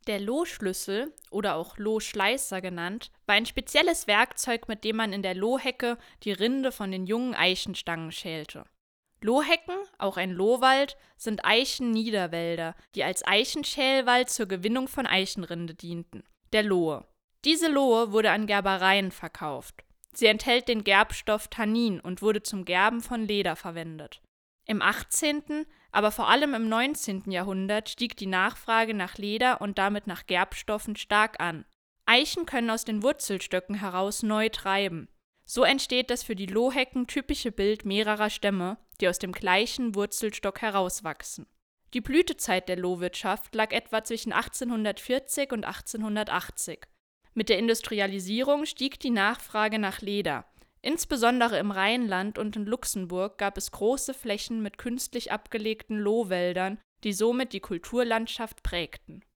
Der Lohschlüssel oder auch Lohschleißer genannt, war ein spezielles Werkzeug, mit dem man in der Lohhecke die Rinde von den jungen Eichenstangen schälte. Lohhecken, auch ein Lohwald, sind Eichenniederwälder, die als Eichenschälwald zur Gewinnung von Eichenrinde dienten, der Lohe. Diese Lohe wurde an Gerbereien verkauft. Sie enthält den Gerbstoff Tannin und wurde zum Gerben von Leder verwendet. Im 18., aber vor allem im 19. Jahrhundert stieg die Nachfrage nach Leder und damit nach Gerbstoffen stark an. Eichen können aus den Wurzelstöcken heraus neu treiben. So entsteht das für die Lohhecken typische Bild mehrerer Stämme, die aus dem gleichen Wurzelstock herauswachsen. Die Blütezeit der Lohwirtschaft lag etwa zwischen 1840 und 1880. Mit der Industrialisierung stieg die Nachfrage nach Leder. Insbesondere im Rheinland und in Luxemburg gab es große Flächen mit künstlich abgelegten Lohwäldern, die somit die Kulturlandschaft prägten.